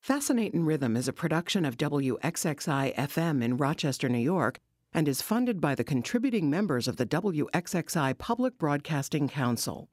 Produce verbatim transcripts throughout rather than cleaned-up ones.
Fascinatin' Rhythm is a production of W X X I F M in Rochester, New York, and is funded by the contributing members of the W X X I Public Broadcasting Council.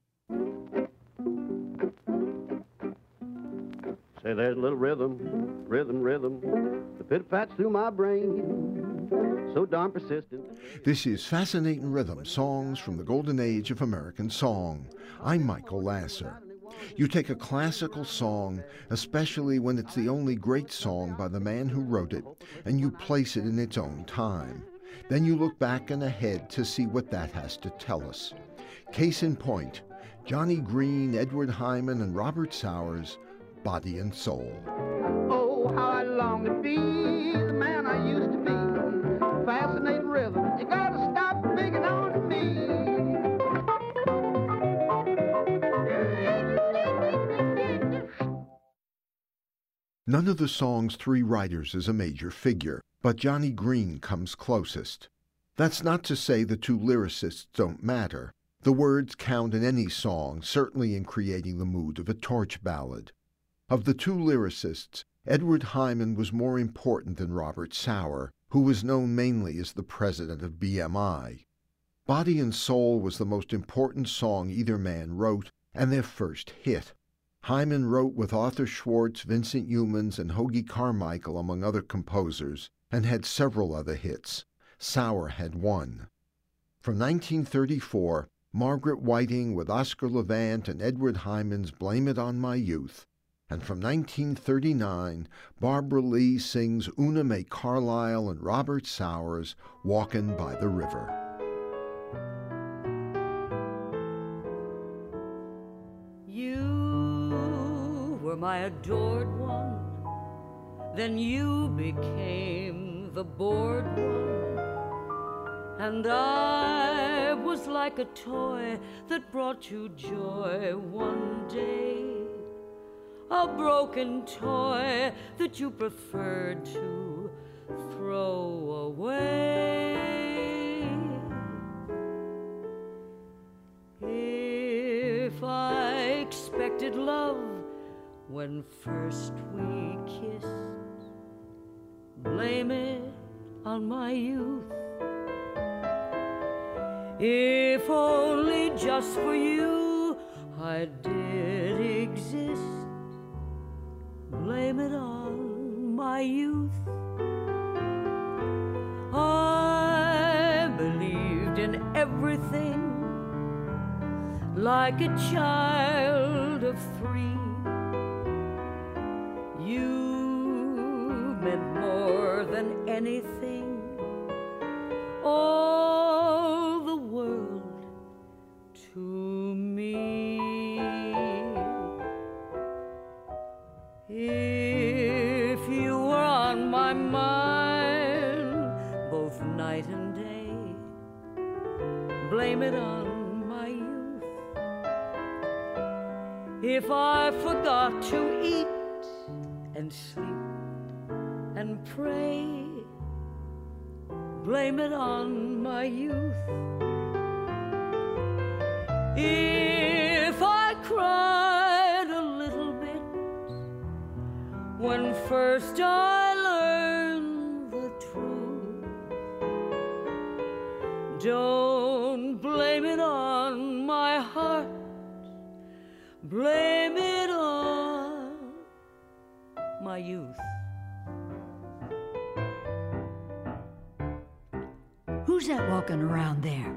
Say, there's a little rhythm, rhythm, rhythm, the pit-pats through my brain, so darn persistent. This is Fascinatin' Rhythm, songs from the golden age of American song. I'm Michael Lasser. You take a classical song, especially when it's the only great song by the man who wrote it, and you place it in its own time. Then you look back and ahead to see what that has to tell us. Case in point, Johnny Green, Edward Hyman, and Robert Sowers, Body and Soul. Oh, how I long to be the man I used to be. Fascinating rhythm, you gotta stop picking on me. None of the song's three writers is a major figure, but Johnny Green comes closest. That's not to say the two lyricists don't matter. The words count in any song, certainly in creating the mood of a torch ballad. Of the two lyricists, Edward Hyman was more important than Robert Sower, who was known mainly as the president of B M I. Body and Soul was the most important song either man wrote, and their first hit. Hyman wrote with Arthur Schwartz, Vincent Youmans, and Hoagy Carmichael, among other composers, and had several other hits. Sower had one. From nineteen thirty-four, Margaret Whiting with Oscar Levant and Edward Hyman's Blame It on My Youth. And from nineteen thirty-nine, Barbara Lee sings Una Mae Carlisle and Robert Sowers' Walkin' by the River. You were my adored one, then you became the bored one, and I was like a toy that brought you joy one day. A broken toy that you preferred to throw away. If I expected love when first we kissed, blame it on my youth. If only just for you I did exist, blame it on my youth. I believed in everything like a child of three. You meant more than anything, all the world to me. If you were on my mind both night and day, blame it on my youth. If I forgot to eat and sleep and pray, blame it on my youth. If I cried a little bit when first I learned the truth, don't blame it on my heart, blame it on my youth. Who's that walking around there?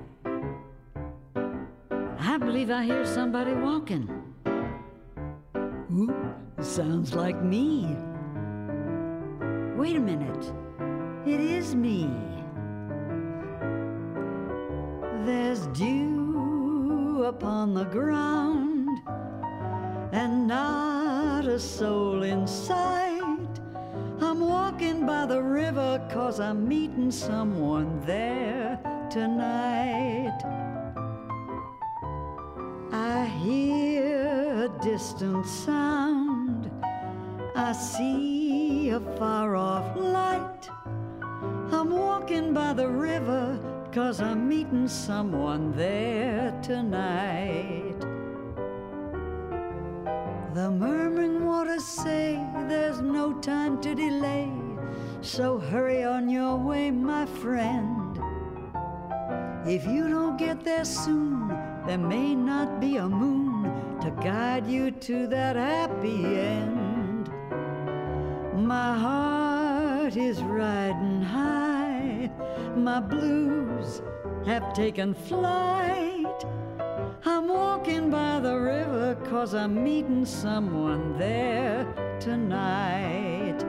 I believe I hear somebody walking. Ooh, sounds like me. Wait a minute. It is me. There's dew upon the ground and not a soul in sight. I'm walking by the river 'cause I'm meeting someone there tonight. I hear a distant sound, I see a far-off light. I'm walking by the river 'cause I'm meeting someone there tonight. The murmuring waters say there's no time to delay, so hurry on your way, my friend. If you don't get there soon, there may not be a moon to guide you to that happy end. My heart is riding high, my blues have taken flight. I'm walking by the river 'cause I'm meeting someone there tonight.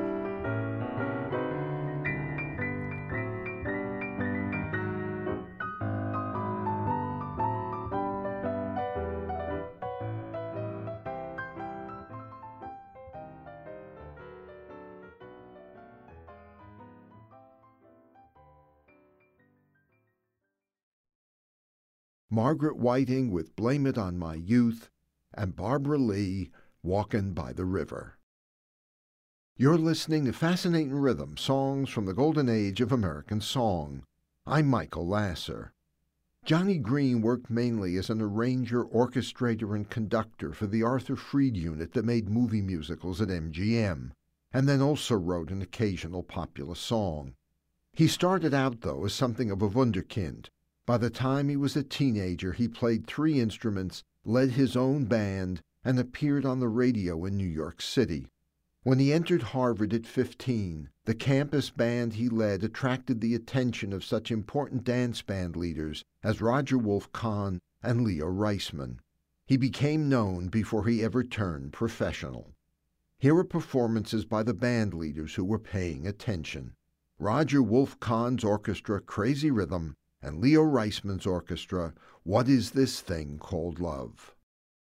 Margaret Whiting with Blame It on My Youth, and Barbara Lee, Walkin' by the River. You're listening to Fascinating Rhythm, songs from the golden age of American song. I'm Michael Lasser. Johnny Green worked mainly as an arranger, orchestrator, and conductor for the Arthur Freed unit that made movie musicals at M G M, and then also wrote an occasional popular song. He started out, though, as something of a wunderkind. By the time he was a teenager, he played three instruments, led his own band, and appeared on the radio in New York City. When he entered Harvard at fifteen, the campus band he led attracted the attention of such important dance band leaders as Roger Wolf Kahn and Leo Reisman. He became known before he ever turned professional. Here are performances by the band leaders who were paying attention. Roger Wolf Kahn's orchestra, Crazy Rhythm, and Leo Reisman's orchestra, What Is This Thing Called Love?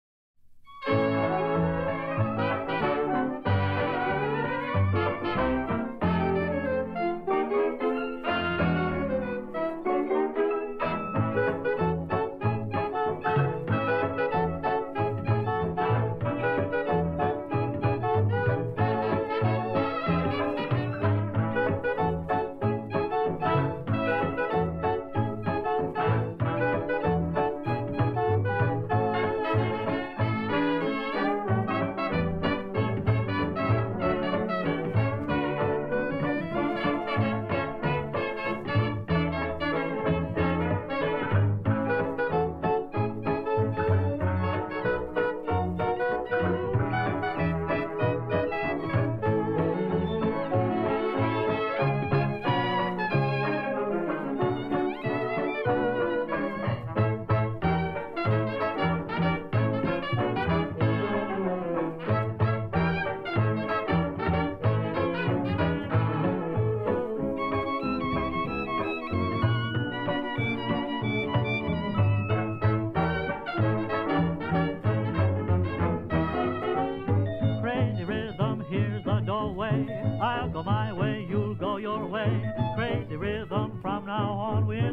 I'll go my way, you'll go your way. Crazy rhythm, from now on we're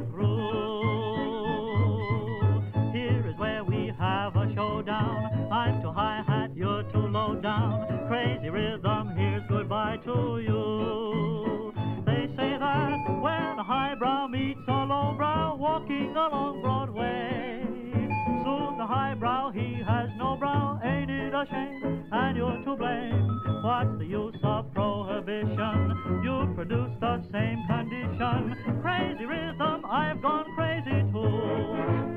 through. Here is where we have a showdown. I'm too hi-hat, you're too low down. Crazy rhythm, here's goodbye to you. They say that when a highbrow meets a lowbrow walking along Broadway, soon the highbrow, he has no brow. Ain't it a shame? And you're to blame. What's the use of prohibition? You produce the same condition. Crazy rhythm, I've gone crazy too.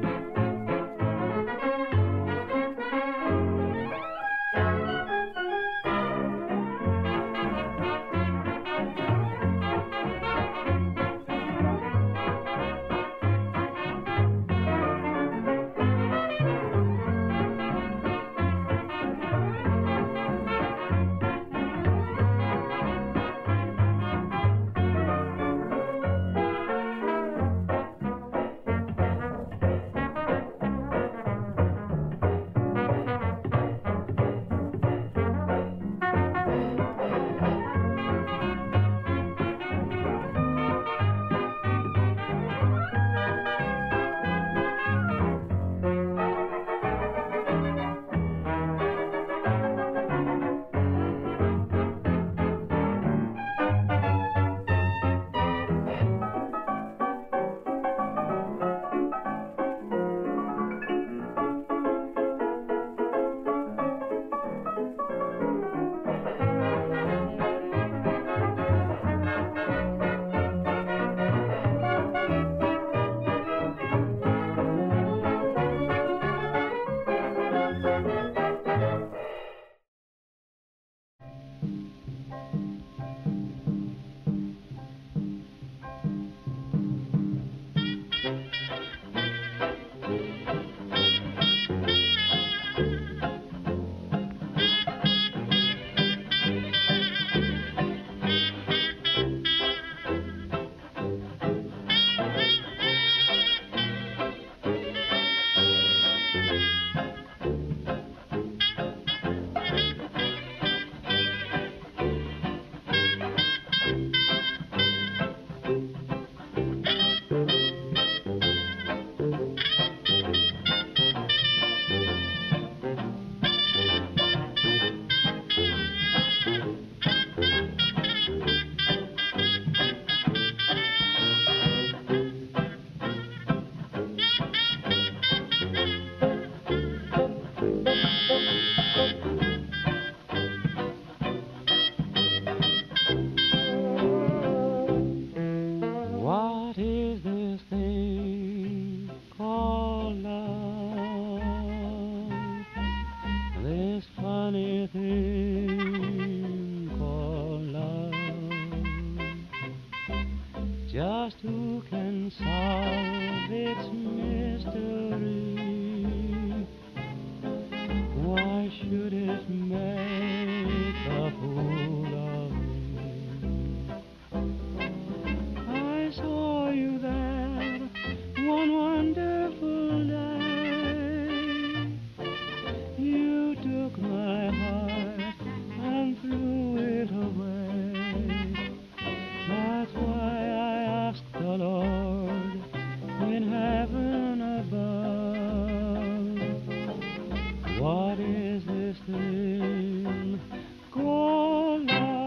Just who can solve its mystery? Why should it make a fool of me? I saw you there one wonderful day. You took my heart and threw it away. That's why I asked the Lord in heaven above, what is this thing called love?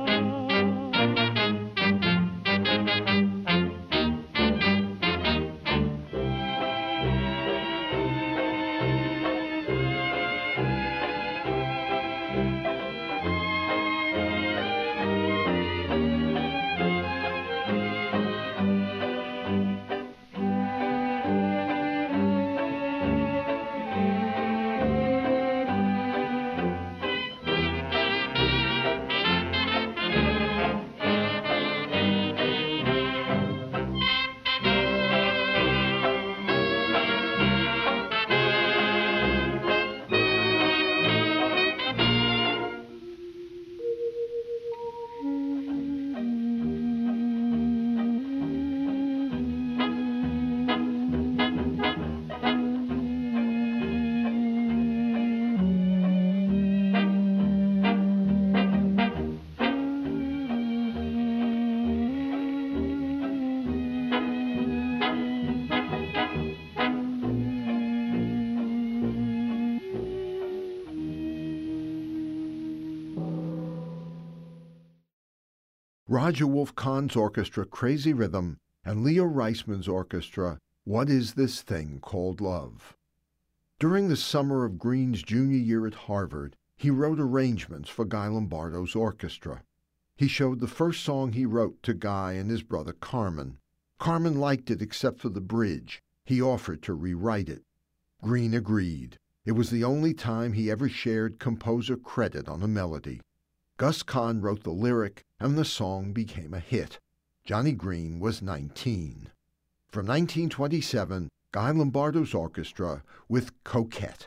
Roger Wolf Kahn's orchestra, Crazy Rhythm, and Leo Reisman's orchestra, What Is This Thing Called Love? During the summer of Green's junior year at Harvard, he wrote arrangements for Guy Lombardo's orchestra. He showed the first song he wrote to Guy and his brother Carmen. Carmen liked it except for the bridge. He offered to rewrite it. Green agreed. It was the only time he ever shared composer credit on a melody. Gus Kahn wrote the lyric, and the song became a hit. Johnny Green was nineteen. From nineteen twenty-seven, Guy Lombardo's orchestra with Coquette.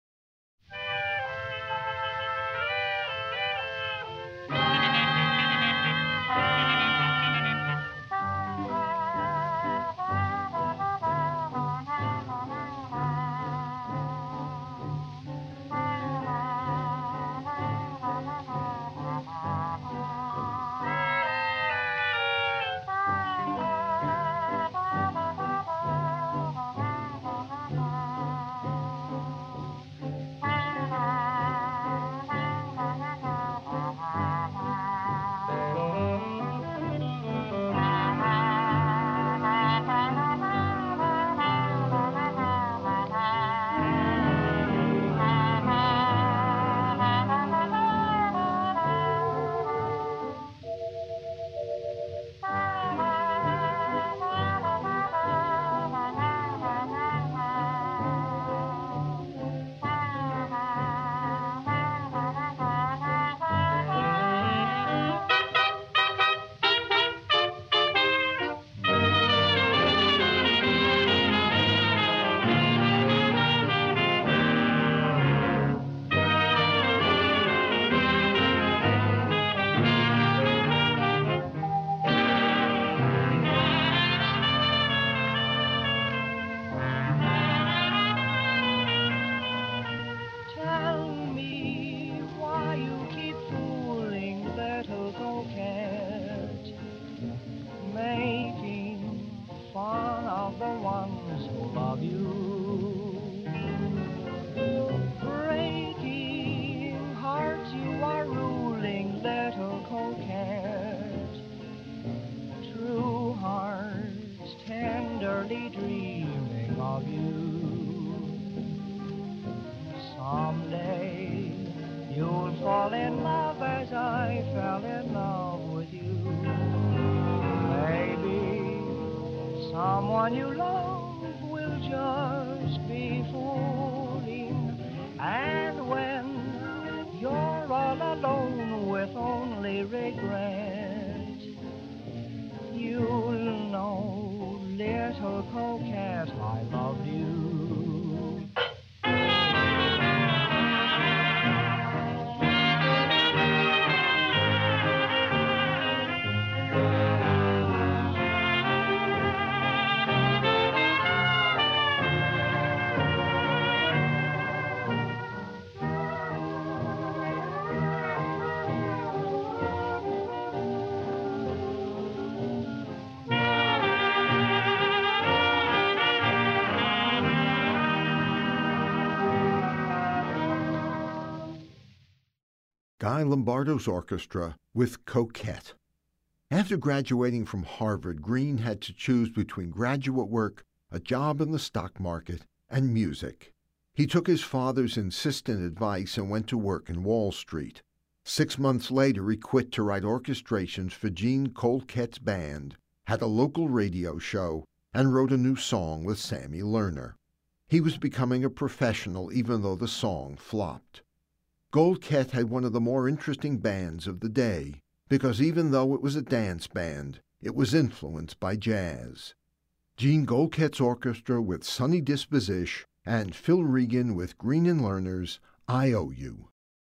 fall in love as I fell in love with you. Maybe someone you love will just be fooling, and when you're all alone with only regret, you'll Guy Lombardo's orchestra with Coquette. After graduating from Harvard, Green had to choose between graduate work, a job in the stock market, and music. He took his father's insistent advice and went to work in Wall Street. Six months later, he quit to write orchestrations for Jean Colquette's band, had a local radio show, and wrote a new song with Sammy Lerner. He was becoming a professional even though the song flopped. Colquette had one of the more interesting bands of the day, because even though it was a dance band, it was influenced by jazz. Jean Colquette's orchestra with Sonny Disposition and Phil Regan with Green and Lerner's I O U.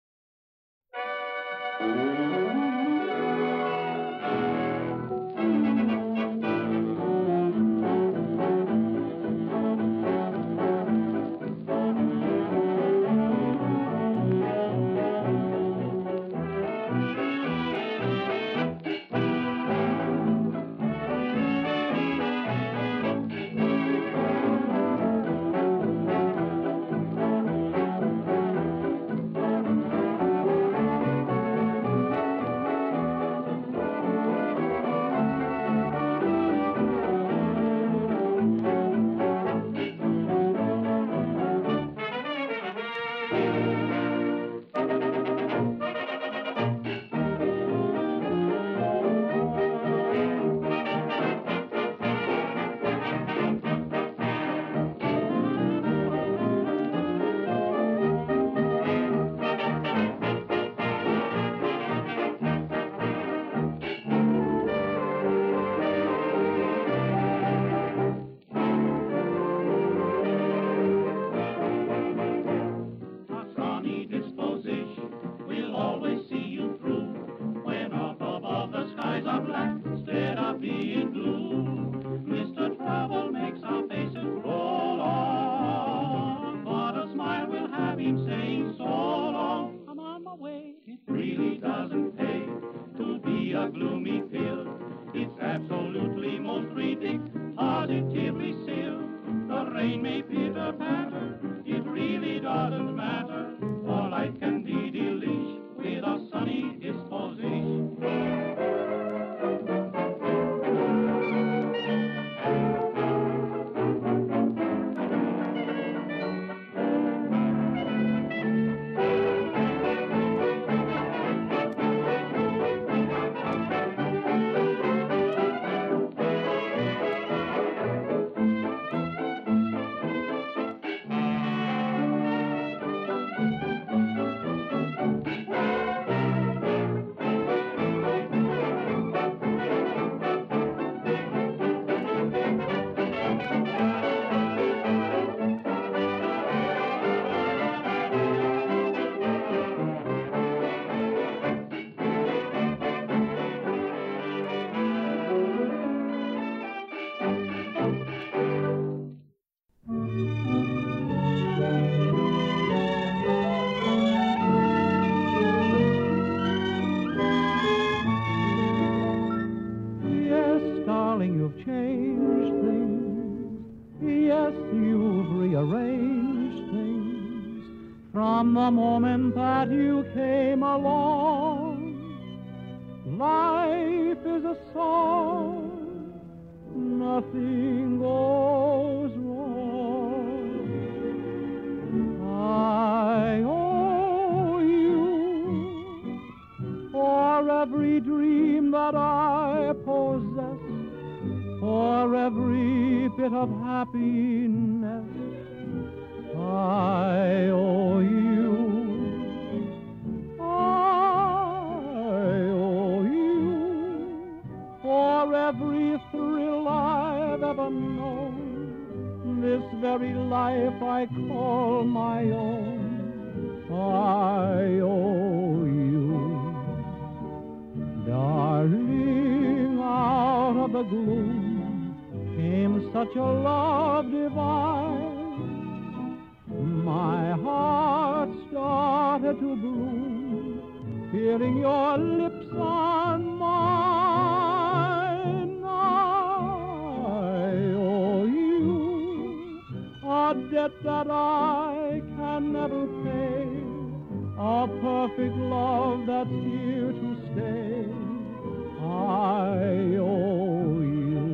From the moment that you came along, life is a song, nothing goes wrong. I owe you for every dream that I possess, for every bit of happiness. I owe you, I owe you for every thrill I've ever known, this very life I call my own. I owe you, darling, out of the gloom came such a love divine. My heart started to bloom, hearing your lips on mine. I owe you a debt that I can never pay, a perfect love that's here to stay. I owe you.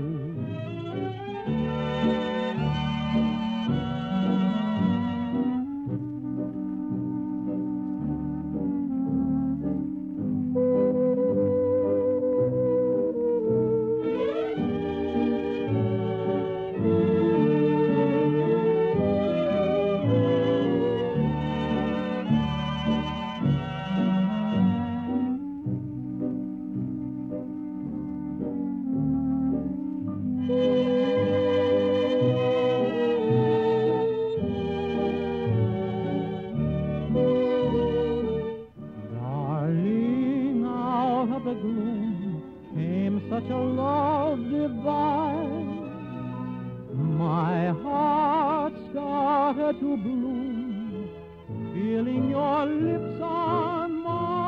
Darling, out of the gloom came such a love divine. My heart started to bloom, feeling your lips on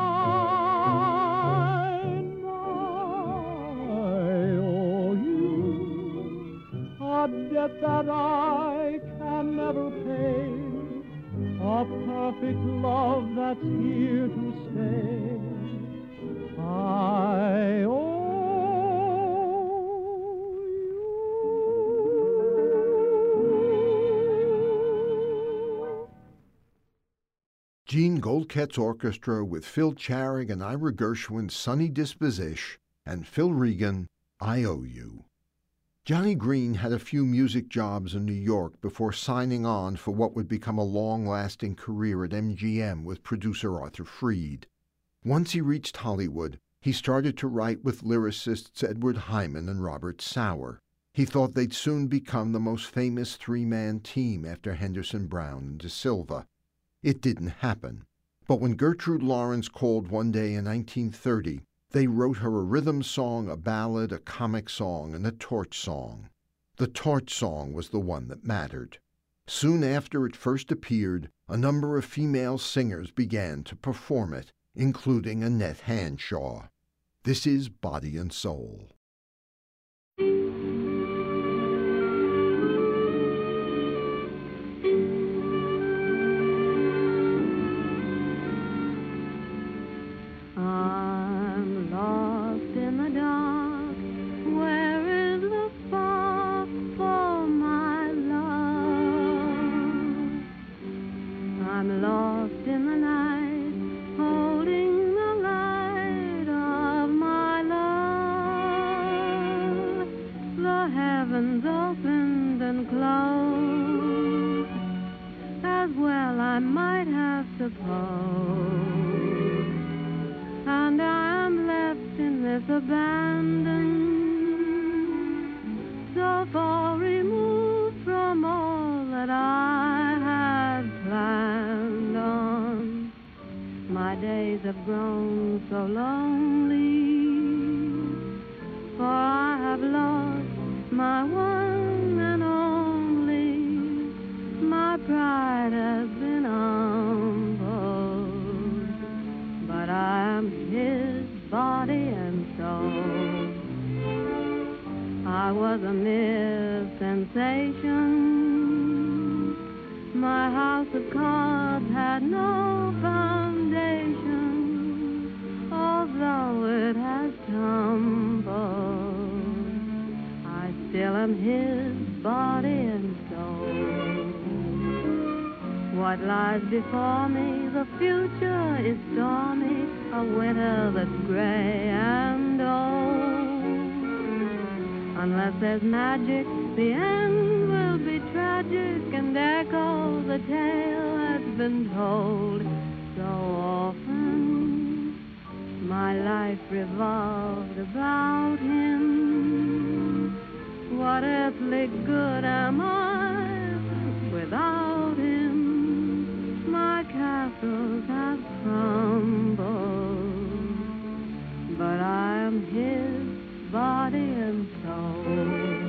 mine. I owe you a debt that I can never pay, a perfect love that's here to stay. I owe Gene Goldket's orchestra with Phil Charig and Ira Gershwin's Sunny Disposition and Phil Regan, I Owe You. Johnny Green had a few music jobs in New York before signing on for what would become a long-lasting career at M G M with producer Arthur Freed. Once he reached Hollywood, he started to write with lyricists Edward Hyman and Robert Sauer. He thought they'd soon become the most famous three-man team after Henderson, Brown, and De Silva. It didn't happen. But when Gertrude Lawrence called one day in nineteen thirty, they wrote her a rhythm song, a ballad, a comic song, and a torch song. The torch song was the one that mattered. Soon after it first appeared, a number of female singers began to perform it, including Annette Hanshaw. This is Body and Soul. Before me, the future is stormy, a winter that's gray and old. Unless there's magic, the end will be tragic and echo the tale that's been told so often. My life revolved about him. What earthly good am I without him? My castles have crumbled, but I am his body and soul.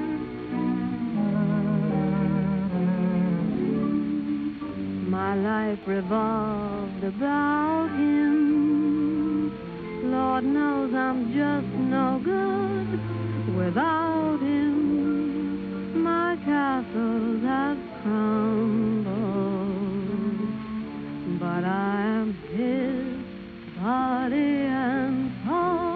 My life life revolved about him. Lord knows I'm just no good without him. My castles have crumbled, but I'm his body and soul.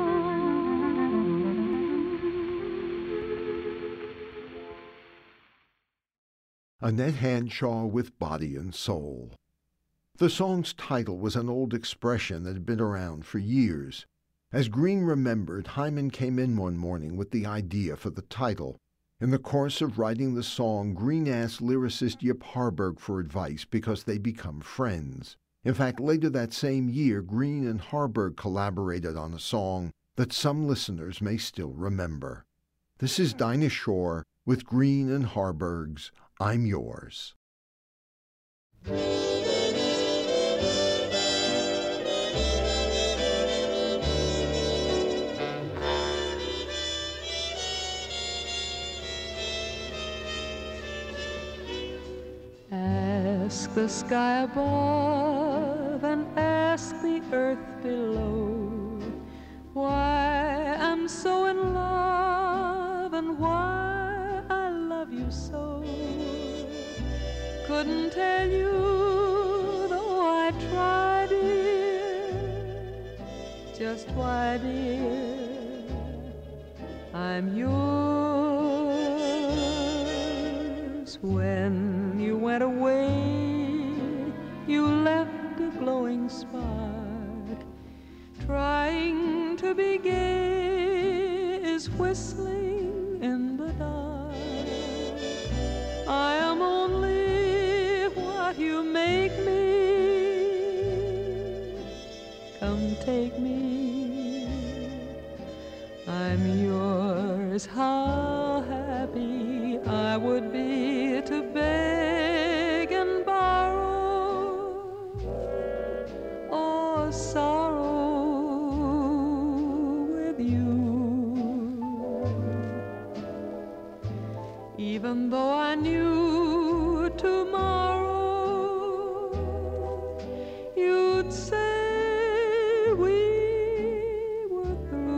Annette Hanshaw with Body and Soul. The song's title was an old expression that had been around for years. As Green remembered, Hyman came in one morning with the idea for the title. In the course of writing the song, Green asked lyricist Yip Harburg for advice because they become friends. In fact, later that same year, Green and Harburg collaborated on a song that some listeners may still remember. This is Dinah Shore with Green and Harburg's I'm Yours. Ask the sky above and ask the earth below why I'm so in love and why I love you so. Couldn't tell you though I tried, dear, just why, dear, I'm yours. When you went away, you left a glowing spark. Trying to be gay is whistling in the dark. I am only what you make me. Come take me. I'm yours. How happy I would be to beg and borrow or sorrow with you. Even though I knew tomorrow you'd say we were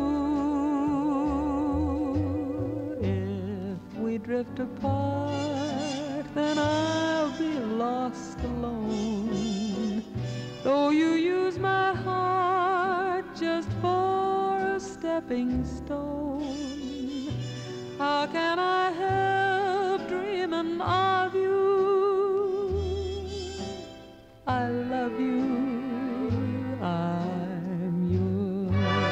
through. If we drift apart, then I'll be lost alone. Though you use my heart just for a stepping stone, how can I help dreaming of you? I love you, I'm yours.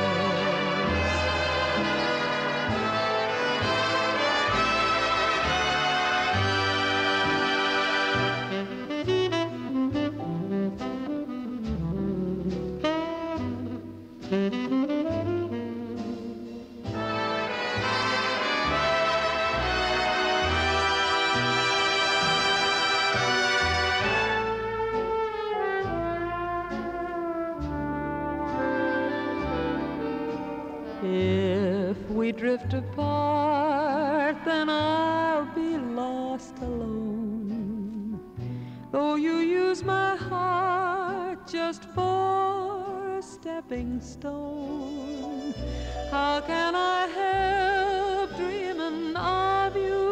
If we drift apart, then I'll be lost alone. Though you use my heart just for a stepping stone, how can I help dreaming of you?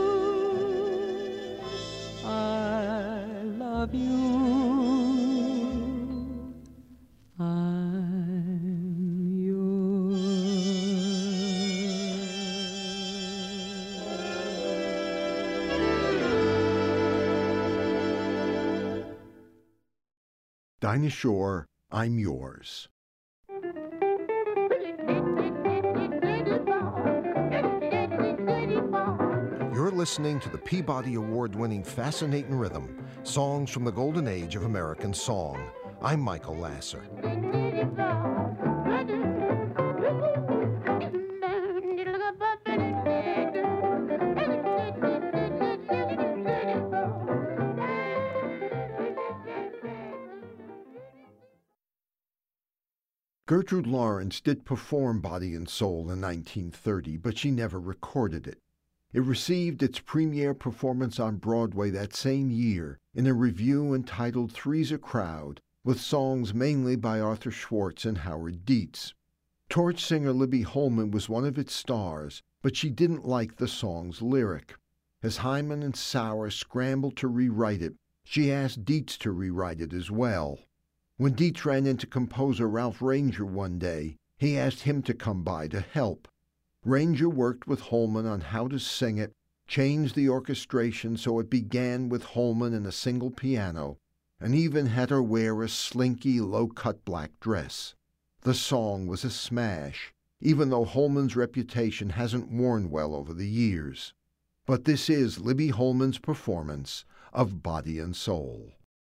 I love you. I'm yours. Dinah Shore, I'm Yours. You're listening to the Peabody Award-winning Fascinating Rhythm, songs from the golden age of American song. I'm Michael Lasser. Gertrude Lawrence did perform Body and Soul in nineteen thirty, but she never recorded it. It received its premiere performance on Broadway that same year in a review entitled Three's a Crowd, with songs mainly by Arthur Schwartz and Howard Dietz. Torch singer Libby Holman was one of its stars, but she didn't like the song's lyric. As Hyman and Sauer scrambled to rewrite it, she asked Dietz to rewrite it as well. When Dietz ran into composer Ralph Ranger one day, he asked him to come by to help. Ranger worked with Holman on how to sing it, changed the orchestration so it began with Holman and a single piano, and even had her wear a slinky, low-cut black dress. The song was a smash, even though Holman's reputation hasn't worn well over the years. But this is Libby Holman's performance of Body and Soul.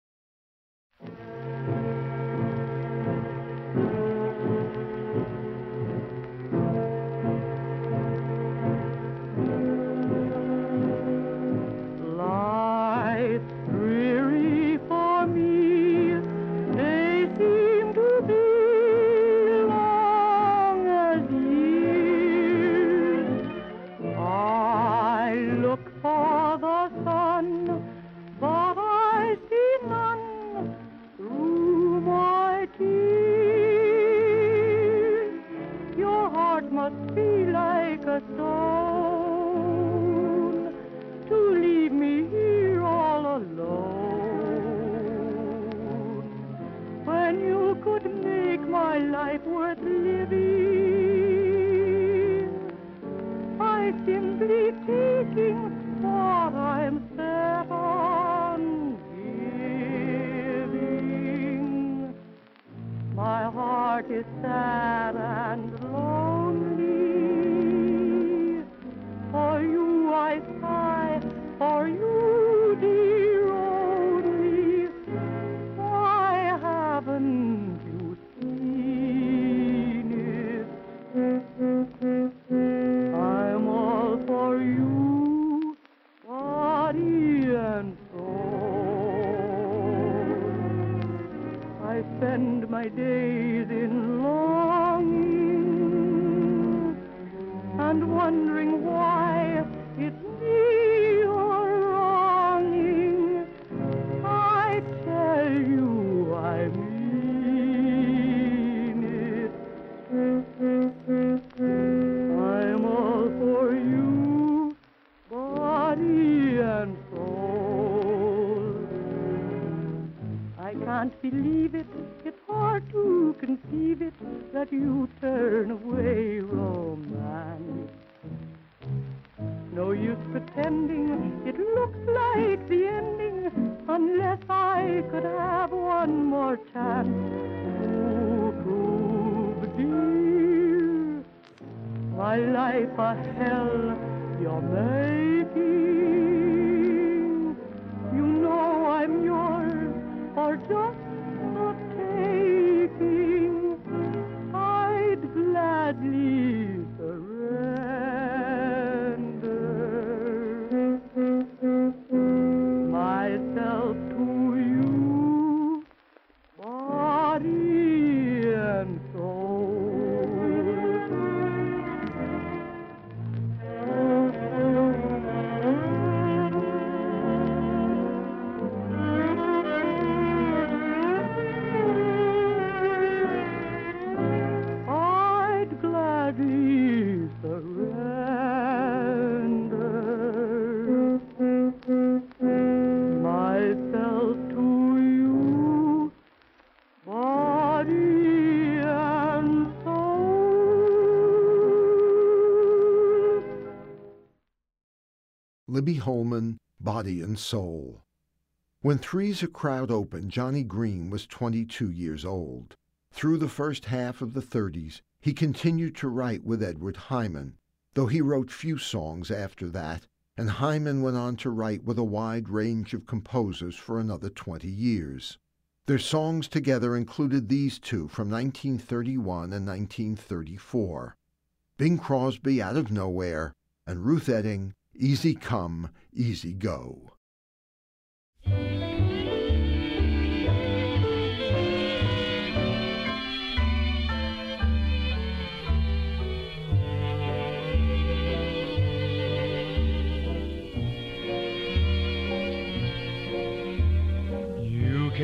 Libby Holman, Body and Soul. When Three's a Crowd opened, Johnny Green was twenty-two years old. Through the first half of the thirties, he continued to write with Edward Hyman, though he wrote few songs after that, and Hyman went on to write with a wide range of composers for another twenty years. Their songs together included these two from nineteen thirty-one and nineteen thirty-four, Bing Crosby, Out of Nowhere, and Ruth Etting, Easy Come, Easy Go.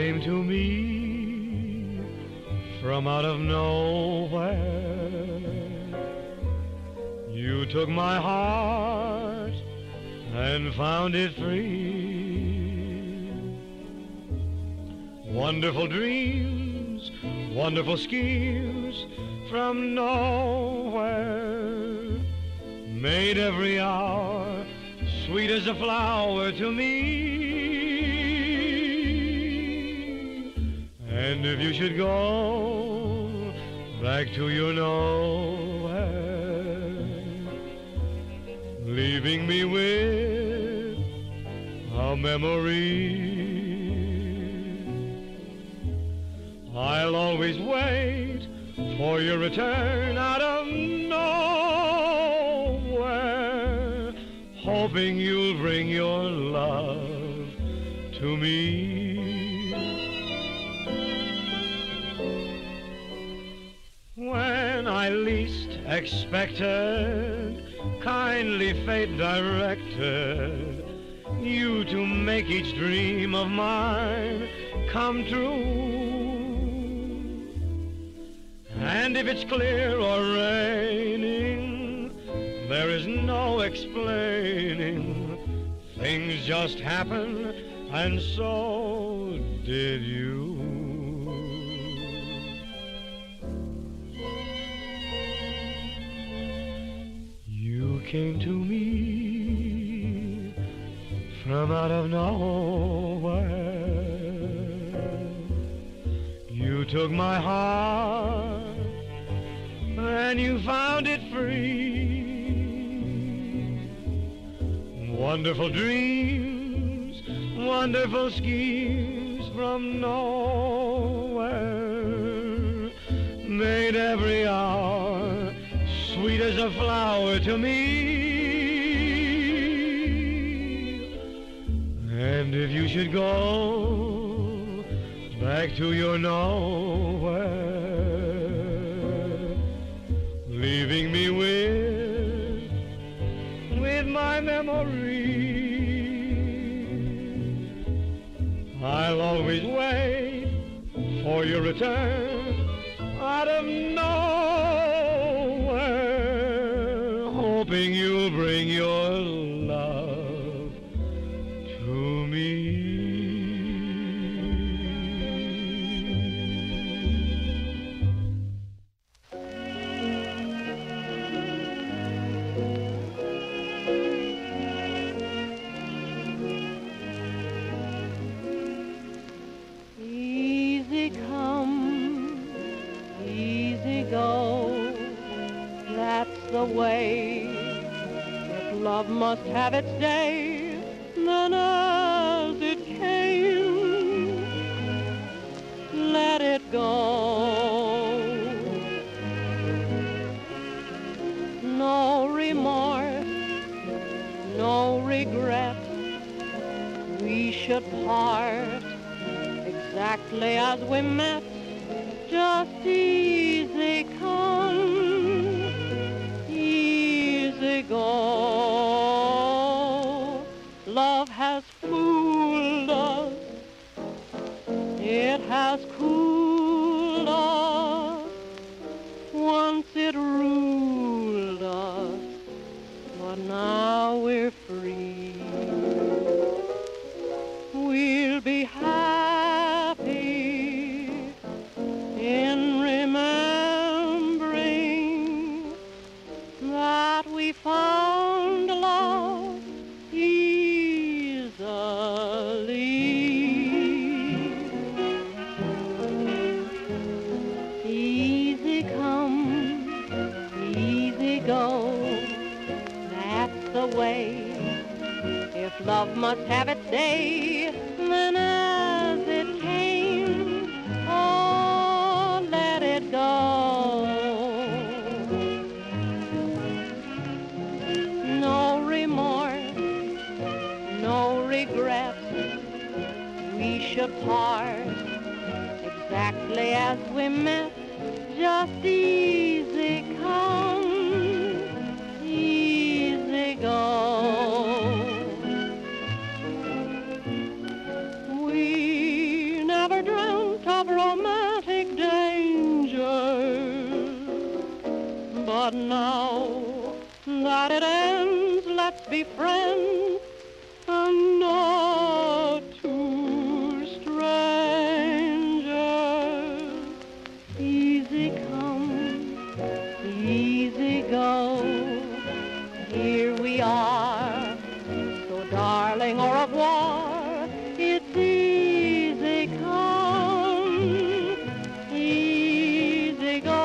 came to me from out of nowhere. You took my heart and found it free. Wonderful dreams, wonderful schemes from nowhere made every hour sweet as a flower to me. And if you should go back to your nowhere, leaving me with a memory, I'll always wait for your return out of nowhere, hoping you'll bring your love to me. When I least expected, kindly fate directed you to make each dream of mine come true. And if it's clear or raining, there is no explaining. Things just happen, and so did you. You came to me from out of nowhere. You took my heart and you found it free. Wonderful dreams, wonderful schemes from nowhere made every hour sweet as a flower to me. And if you should go back to your nowhere, leaving me with, with my memory, I'll always wait for your return out of nowhere, hoping you'll bring your love to me. Easy come, easy go, that's the way. If love must have its day, then as it came, let it go. No remorse, no regret, we should part exactly as we met. Just easy come, easy go. Love has fooled us, it has cooled us, once it ruled us, but now we're free. We'll be happy in remembering that we found love easily. Easy come, easy go, that's the way. If love must have its day, then as it came, oh, let it go. No remorse, no regret, we should part exactly as we met. Just easy come, easy go. We never But now that it ends, let's be friends and not two strangers. Easy come, easy go. Here we are, so darling, au revoir. It's easy come, easy go.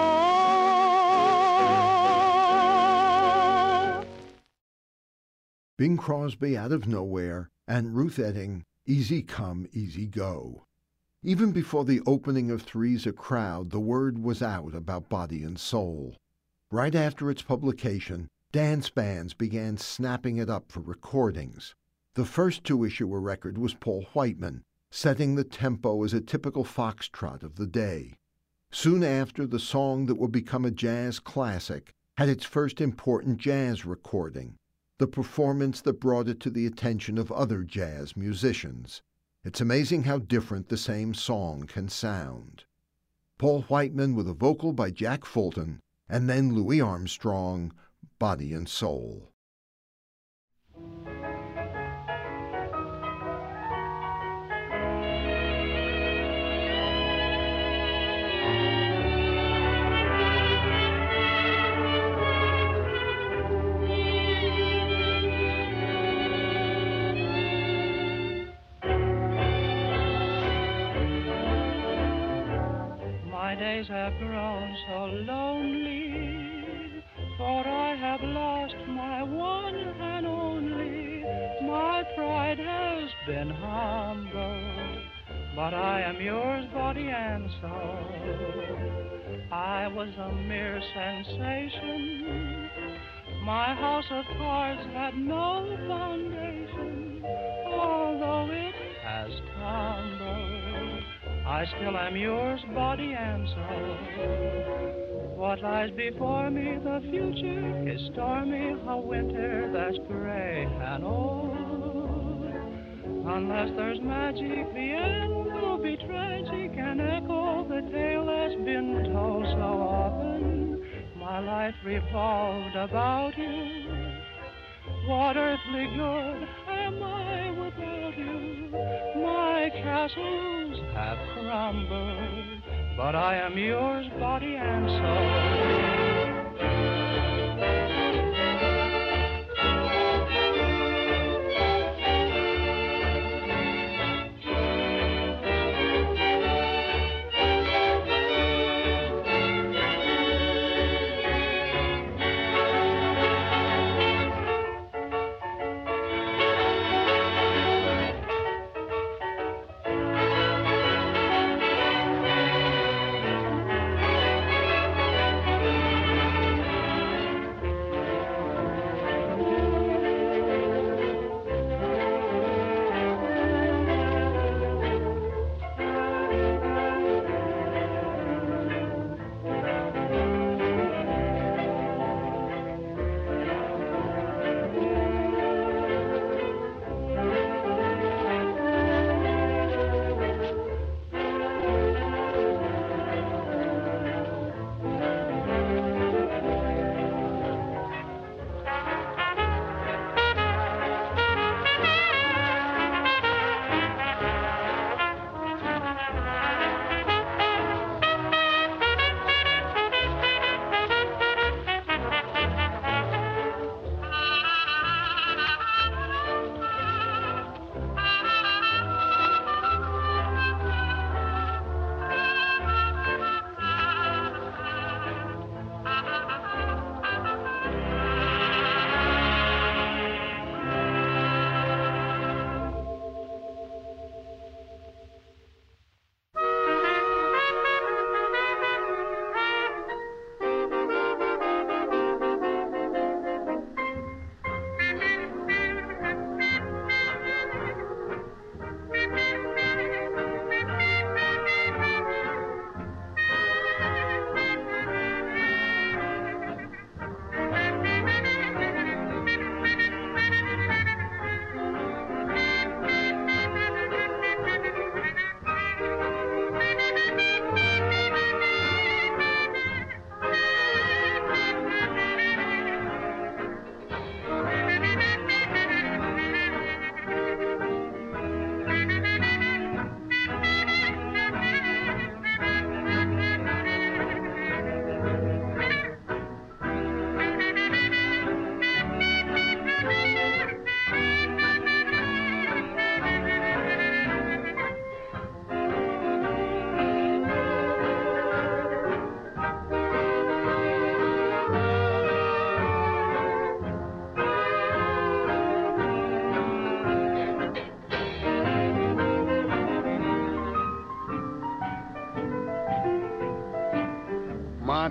Bing Crosby, Out of Nowhere, and Ruth Etting, Easy Come, Easy Go. Even before the opening of Three's A Crowd, the word was out about Body and Soul. Right after its publication, dance bands began snapping it up for recordings. The first to issue a record was Paul Whiteman, setting the tempo as a typical foxtrot of the day. Soon after, the song that would become a jazz classic had its first important jazz recording, the performance that brought it to the attention of other jazz musicians. It's amazing how different the same song can sound. Paul Whiteman with a vocal by Jack Fulton, and then Louis Armstrong, Body and Soul. My days have grown so lonely, for I have lost my one and only. My pride has been humbled, but I am yours, body and soul. I was a mere sensation. My house of cards had no foundation. Although it has tumbled, I still am yours, body and soul. What lies before me, the future is stormy, a winter that's gray and old. Unless there's magic, the end will be tragic and echo the tale that's been told so often. My life revolved about you. What earthly good am I without you? My castles have crumbled, but I am yours, body and soul.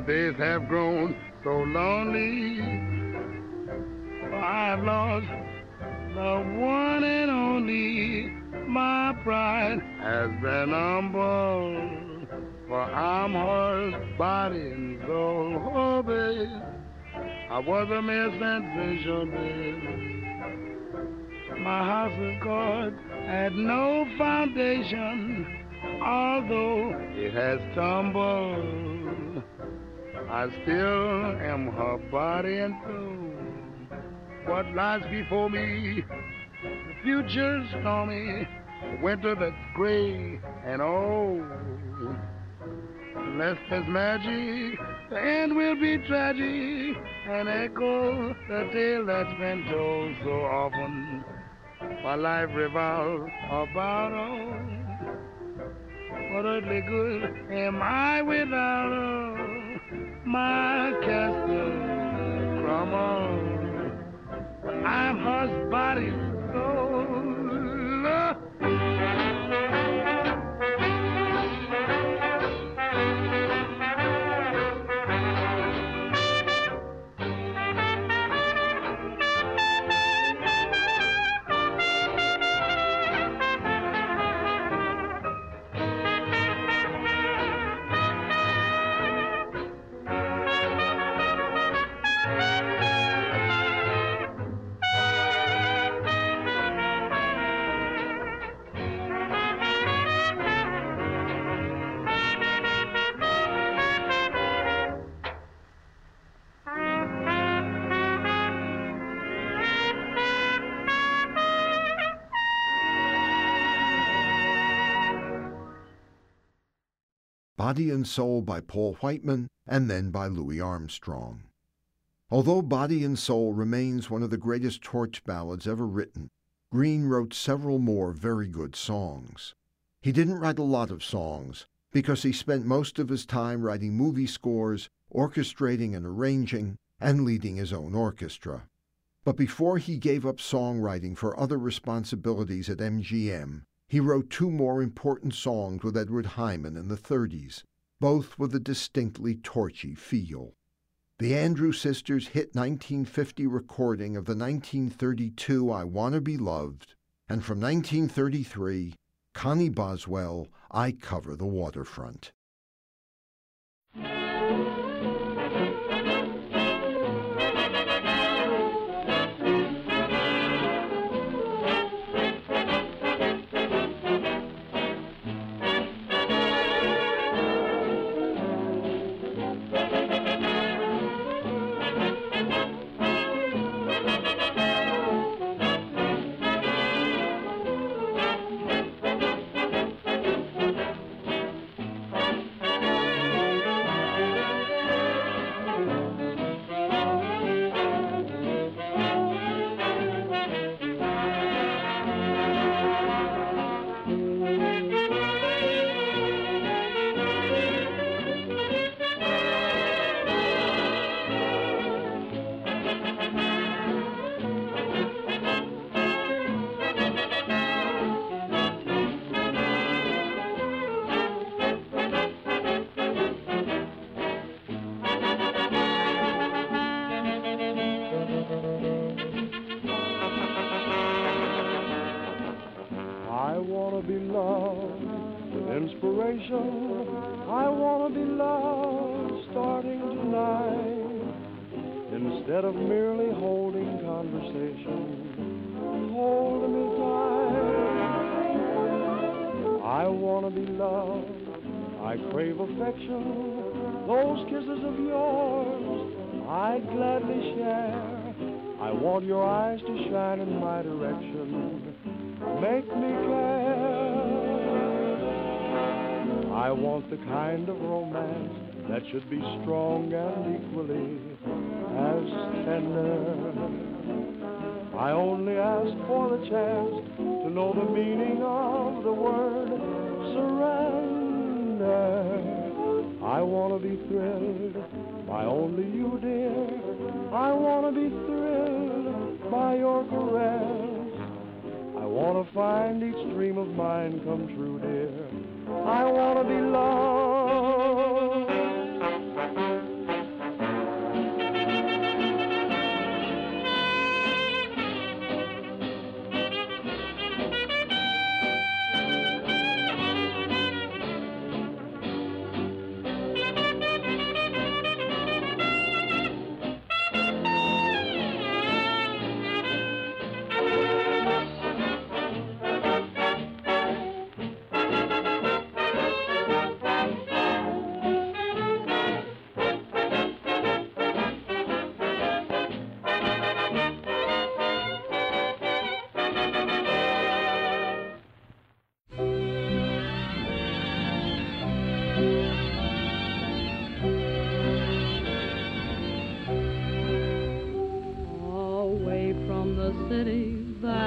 days have grown so lonely. I've lost the one and only. My pride has been humbled, for I'm hers, body and soul. Oh, babe, I was a mere sensation, babe. My house of cards had no foundation, although it has tumbled. I still am her body and soul. What lies before me? The future's stormy, the winter that's gray and old. Unless there's magic, the end will be tragic and echo the tale that's been told so often. My life revolves about all. What earthly good am I without her? My castle crumbles. I'm her body and soul. Body and Soul by Paul Whiteman, and then by Louis Armstrong. Although Body and Soul remains one of the greatest torch ballads ever written, Green wrote several more very good songs. He didn't write a lot of songs because he spent most of his time writing movie scores, orchestrating and arranging, and leading his own orchestra. But before he gave up songwriting for other responsibilities at M G M, he wrote two more important songs with Edward Hyman in the thirties, both with a distinctly torchy feel. The Andrew Sisters' hit nineteen fifty recording of the nineteen thirty-two I Wanna Be Loved, and from nineteen thirty-three, Connie Boswell, I Cover the Waterfront. I want to be loved starting tonight. Instead of merely holding conversation, hold me tight. I want to be loved. I crave affection. Those kisses of yours I'd gladly share. I want your eyes to shine in my direction. Make me care. I want the kind of romance that should be strong and equally as tender. I only ask for the chance to know the meaning of the word surrender. I want to be thrilled by only you, dear. I want to be thrilled by your caress. I want to find each dream of mine come true, dear. I want to be loved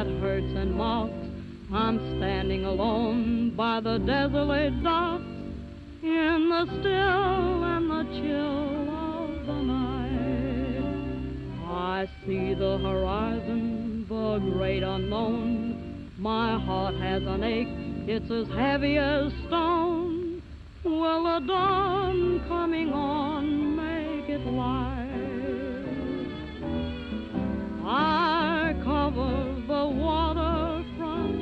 that hurts and mocks. I'm standing alone by the desolate docks in the still and the chill of the night. I see the horizon, the great unknown. My heart has an ache, it's as heavy as stone. Will the dawn coming on make it light? I cover the waterfront,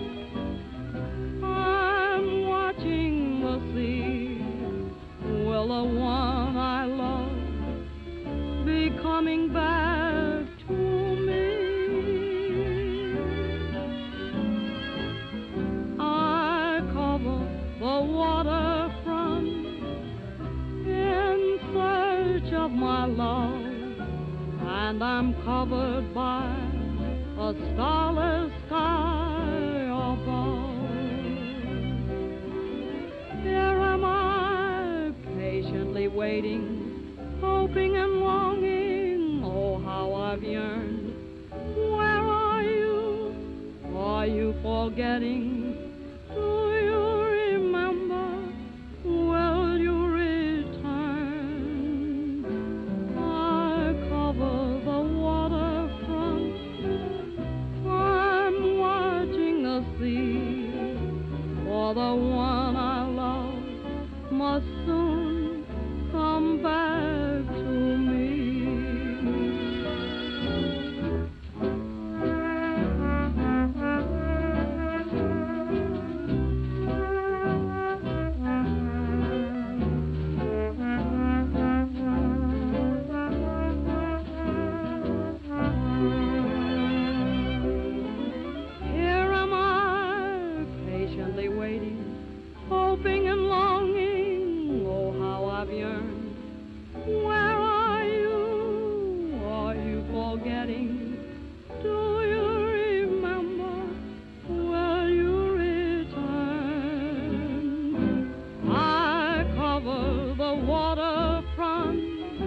I'm watching the sea. Will the one I love be coming back to me? I cover the waterfront in search of my love, and I'm covered by a starless sky above. Here am I, patiently waiting, hoping and longing. Oh, how I've yearned. Where are you? Are you forgetting? Do you remember? Will you return? I cover the waterfront, I'm watching the sea, for the one I love must soon come back to me. Here am I, patiently waiting, hoping and longing. Oh, how I've yearned. Where are you? Are you forgetting? Do you remember? Will you return? I cover the waterfront,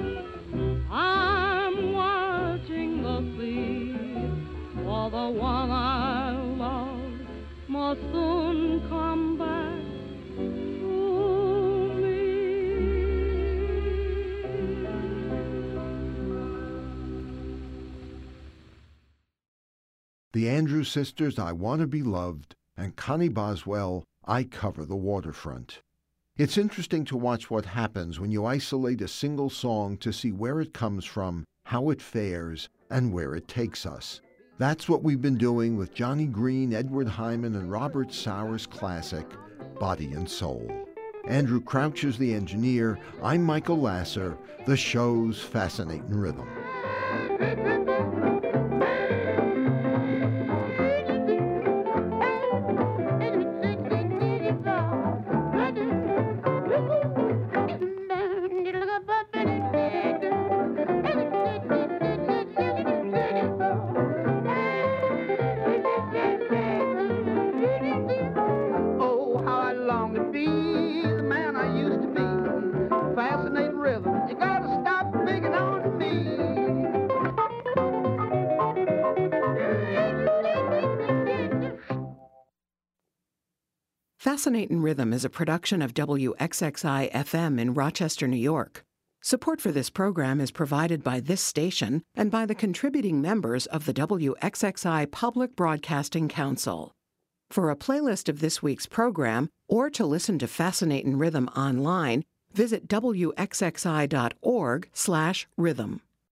I'm watching the sea, for the one I love must soon come back to me. The Andrews Sisters, I Want to Be Loved, and Connie Boswell, I Cover the Waterfront. It's interesting to watch what happens when you isolate a single song to see where it comes from, how it fares, and where it takes us. That's what we've been doing with Johnny Green, Edward Hyman, and Robert Sauer's classic, Body and Soul. Andrew Crouch is the engineer. I'm Michael Lasser, the show's fascinating rhythm. Oh, how I long to be the man I used to be. Fascinating rhythm, you gotta stop picking on me. Fascinating Rhythm is a production of W X X I F M in Rochester, New York. Support for this program is provided by this station and by the contributing members of the W X X I Public Broadcasting Council. For a playlist of this week's program, or to listen to Fascinating Rhythm online, visit W X X I dot org slash rhythm.